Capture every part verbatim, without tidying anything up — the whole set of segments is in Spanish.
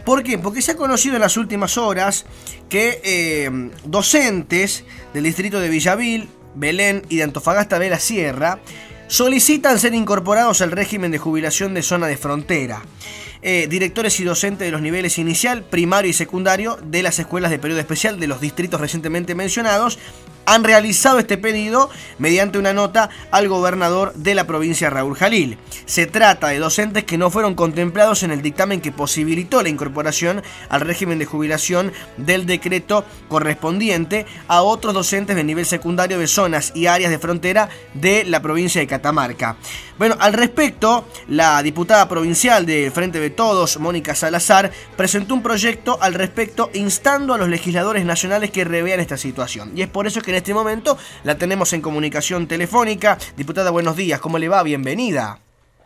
¿Por qué? Porque se ha conocido en las últimas horas que eh, docentes del distrito de Villavil, Belén y de Antofagasta de la Sierra solicitan ser incorporados al régimen de jubilación de zona de frontera. Eh, directores y docentes de los niveles inicial, primario y secundario de las escuelas de periodo especial de los distritos recientemente mencionados han realizado este pedido mediante una nota al gobernador de la provincia, Raúl Jalil. Se trata de docentes que no fueron contemplados en el dictamen que posibilitó la incorporación al régimen de jubilación del decreto correspondiente a otros docentes de nivel secundario de zonas y áreas de frontera de la provincia de Catamarca. Bueno, al respecto, la diputada provincial del Frente de Todos, Mónica Salazar, presentó un proyecto al respecto instando a los legisladores nacionales que revean esta situación. Y es por eso que en este momento la tenemos en comunicación telefónica. Diputada, buenos días, ¿cómo le va? Bienvenida.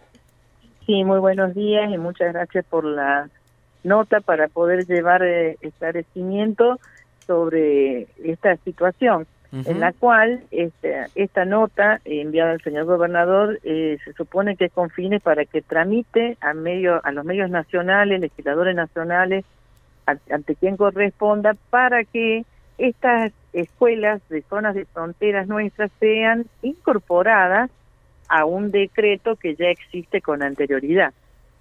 Sí, muy buenos días y muchas gracias por la nota para poder llevar eh, esclarecimiento sobre esta situación. Uh-huh. En la cual este, esta nota eh, enviada al señor gobernador eh, se supone que es con fines para que tramite a, medio, a los medios nacionales, legisladores nacionales, a, ante quien corresponda, para que estas escuelas de zonas de fronteras nuestras sean incorporadas a un decreto que ya existe con anterioridad.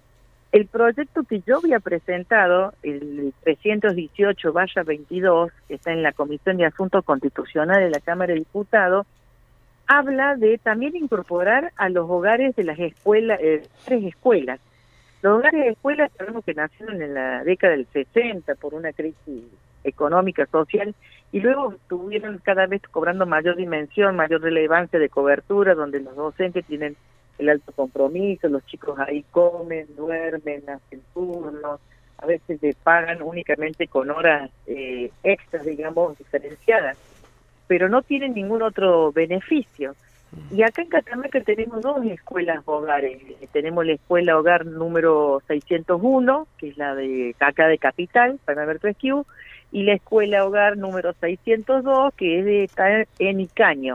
El proyecto que yo había presentado, el trescientos dieciocho barra veintidós, que está en la Comisión de Asuntos Constitucionales de la Cámara de Diputados, habla de también incorporar a los hogares de las escuelas, eh, tres escuelas. Los hogares de escuelas sabemos que nacieron en la década del sesenta por una crisis económica, social, y luego estuvieron cada vez cobrando mayor dimensión, mayor relevancia de cobertura, donde los docentes tienen el alto compromiso, los chicos ahí comen, duermen, hacen turnos, a veces les pagan únicamente con horas eh, extras, digamos, diferenciadas, pero no tienen ningún otro beneficio. Y acá en Catamarca tenemos dos escuelas hogares. Tenemos la escuela hogar número seiscientos uno, que es la de acá de Capital, San Alberto Esquiú, y la escuela hogar número seiscientos dos, que es de, está en Icaño.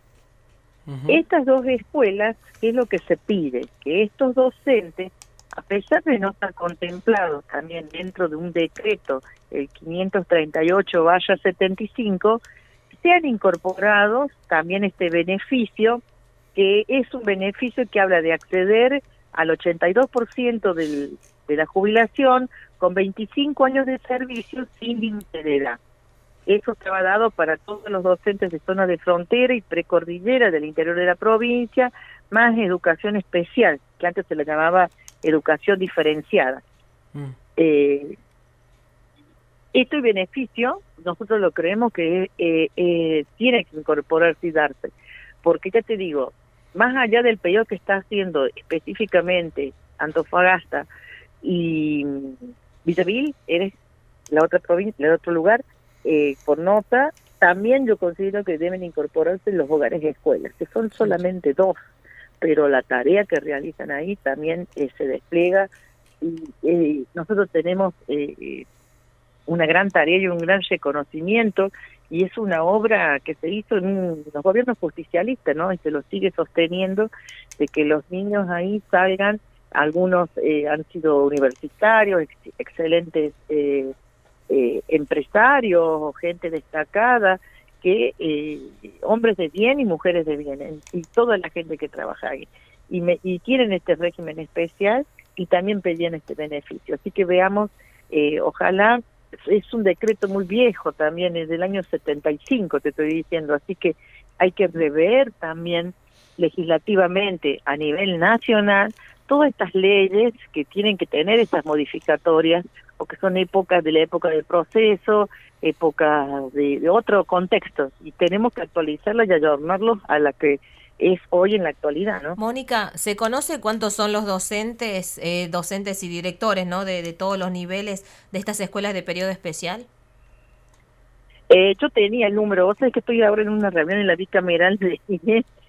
Uh-huh. Estas dos escuelas, ¿qué es lo que se pide? Que estos docentes, a pesar de no estar contemplados también dentro de un decreto, el quinientos treinta y ocho barra setenta y cinco, sean incorporados también este beneficio, que es un beneficio que habla de acceder al ochenta y dos por ciento del, de la jubilación con veinticinco años de servicio sin límite de edad. Eso estaba dado para todos los docentes de zona de frontera y precordillera del interior de la provincia, más educación especial, que antes se le llamaba educación diferenciada. Mm. Eh, este beneficio, nosotros lo creemos que eh, eh, tiene que incorporarse y darse, porque ya te digo, más allá del periodo que está haciendo específicamente Antofagasta y Villavil, eres la otra provincia, el otro lugar, Eh, por nota, también yo considero que deben incorporarse los hogares y escuelas, que son solamente dos, pero la tarea que realizan ahí también eh, se despliega y eh, nosotros tenemos eh, una gran tarea y un gran reconocimiento, y es una obra que se hizo en los gobiernos justicialistas, ¿no? Y se lo sigue sosteniendo, de que los niños ahí salgan, algunos eh, han sido universitarios, ex- excelentes eh, Eh, empresarios o gente destacada, que eh, hombres de bien y mujeres de bien, en, y toda la gente que trabaja ahí, y, me, y tienen este régimen especial y también pedían este beneficio. Así que veamos, eh, ojalá, es un decreto muy viejo también, es del año setenta y cinco, te estoy diciendo, así que hay que rever también legislativamente a nivel nacional todas estas leyes que tienen que tener estas modificatorias, porque son épocas de la época del proceso, épocas de, de otro contexto, y tenemos que actualizarlas y ayornarlos a la que es hoy en la actualidad, ¿no? Mónica, ¿se conoce cuántos son los docentes, eh, docentes y directores, ¿no? de, de todos los niveles de estas escuelas de periodo especial? Eh, yo tenía el número, vos sabés que estoy ahora en una reunión en la bicameral de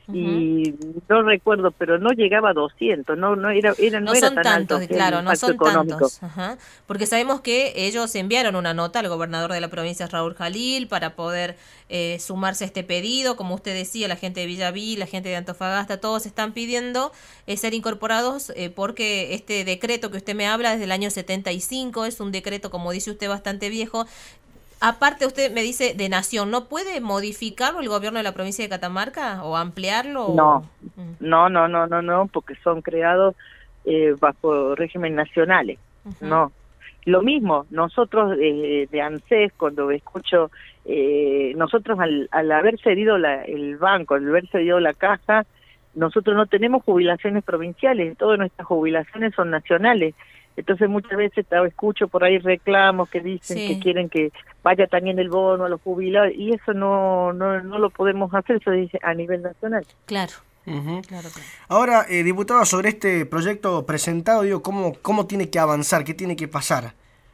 Uh-huh. Y no recuerdo, pero no llegaba a doscientos, no no era, era no, no era son tan tantos, alto claro, no son económico. tantos. Ajá. Porque sabemos que ellos enviaron una nota al gobernador de la provincia, Raúl Jalil, para poder eh, sumarse a este pedido. Como usted decía, la gente de Villavil, la gente de Antofagasta, todos están pidiendo eh, ser incorporados eh, porque este decreto que usted me habla desde el año setenta y cinco es un decreto, como dice usted, bastante viejo. Aparte, usted me dice de nación, ¿no puede modificarlo el gobierno de la provincia de Catamarca o ampliarlo? No, o... no, no, no, no, no, porque son creados eh, bajo régimen nacionales. Uh-huh. No, lo mismo, nosotros eh, de ANSES, cuando escucho, eh, nosotros al, al haber cedido la, el banco, al haber cedido la caja, nosotros no tenemos jubilaciones provinciales, todas nuestras jubilaciones son nacionales. Entonces muchas veces escucho por ahí reclamos que dicen sí. que quieren que vaya también el bono a los jubilados, y eso no no no lo podemos hacer, eso dice a nivel nacional. Claro. Uh-huh. claro, claro. Ahora, eh, diputado, sobre este proyecto presentado, digo, ¿cómo, cómo tiene que avanzar? ¿Qué tiene que pasar?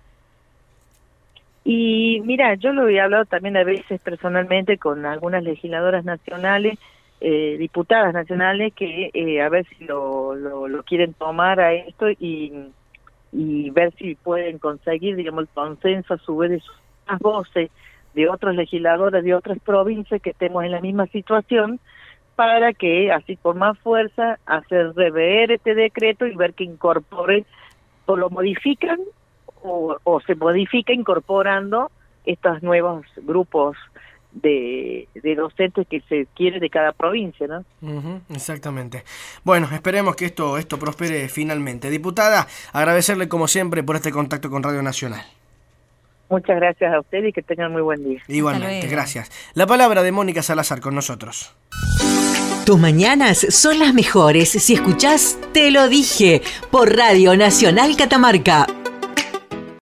Y mira, yo lo he hablado también a veces personalmente con algunas legisladoras nacionales, eh, diputadas nacionales, que eh, a ver si lo, lo, lo quieren tomar a esto y... y ver si pueden conseguir, digamos, el consenso a su vez de las voces de otros legisladores de otras provincias que estemos en la misma situación, para que, así con más fuerza, hacer rever este decreto y ver que incorpore, o lo modifican, o, o se modifica incorporando estos nuevos grupos de, de docentes que se quiere de cada provincia, ¿no? Uh-huh, exactamente. Bueno, esperemos que esto esto prospere finalmente. Diputada, agradecerle como siempre por este contacto con Radio Nacional. Muchas gracias a usted y que tengan muy buen día. Igualmente, gracias. La palabra de Mónica Salazar con nosotros. Tus mañanas son las mejores si escuchás Te lo dije por Radio Nacional Catamarca.